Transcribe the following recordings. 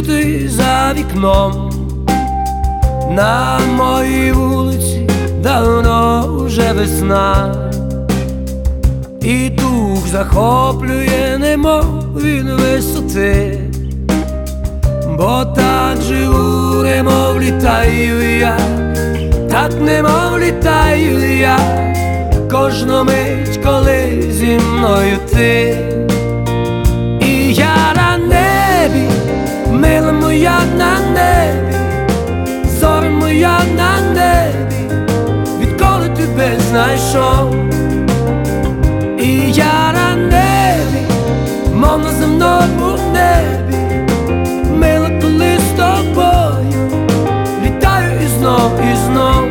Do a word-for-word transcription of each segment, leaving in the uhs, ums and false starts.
чути за вікном. На моїй вулиці давно вже весна, і дух захоплює, немов від висоти, бо так живу, немов літаю я, так немов літаю я, кожну мить, коли зі мною ти. І я на небі, мила моя на небі, зоря моя на небі, відколи тебе знайшов. І я на небі, мов на земному небі, мила, коли з тобою літаю і знов, і знов.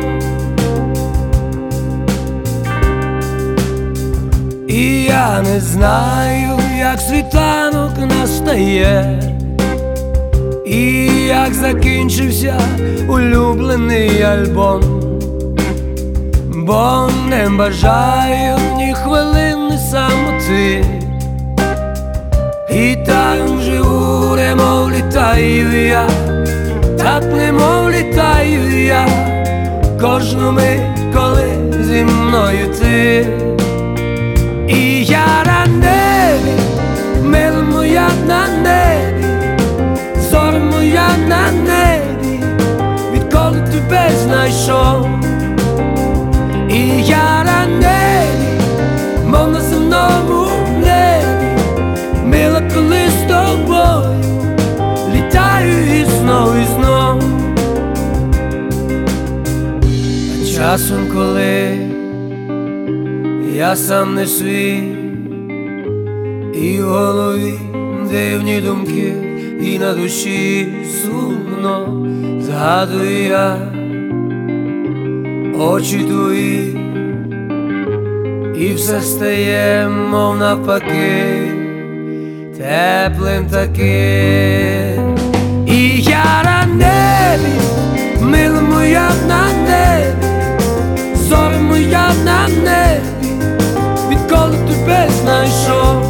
І я не знаю, як світанок настає, і як закінчився улюблений альбом, бо не бажаю ні хвилини самоти, і так живу, немов літаю я, так немов літаю я, кожну мить, коли зі мною ти. І я на небі, мила моя на небі, зоря моя на небі, відколи тебе знайшов. І я на небі, мов на земному небі, мила, коли з тобою літаю і знов, і знов. А часом, коли я сам не свій, і в голові дивні думки, і на душі сумно, згадую я очі твої, і все стає, мов навпаки, теплим таким. І я на небі, мила моя на небі, зоря моя на небі, відколи тебе знайшов.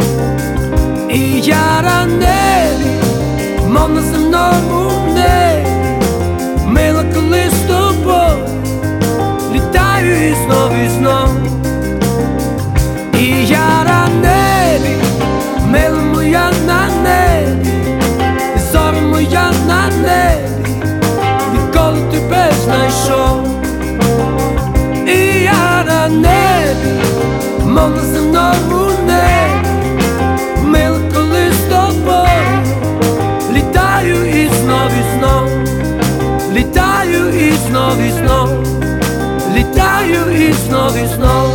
І я на небі, мов на земному небі, мила, коли з тобою літаю і знов, і знов. І я на небі, мила моя на небі, зоря моя на небі, відколи тебе знайшов. І я на небі, мов на земному небі, мила, коли з тобою літаю і знов, і знов, літаю і знов, і знов, літаю і знов, і знов.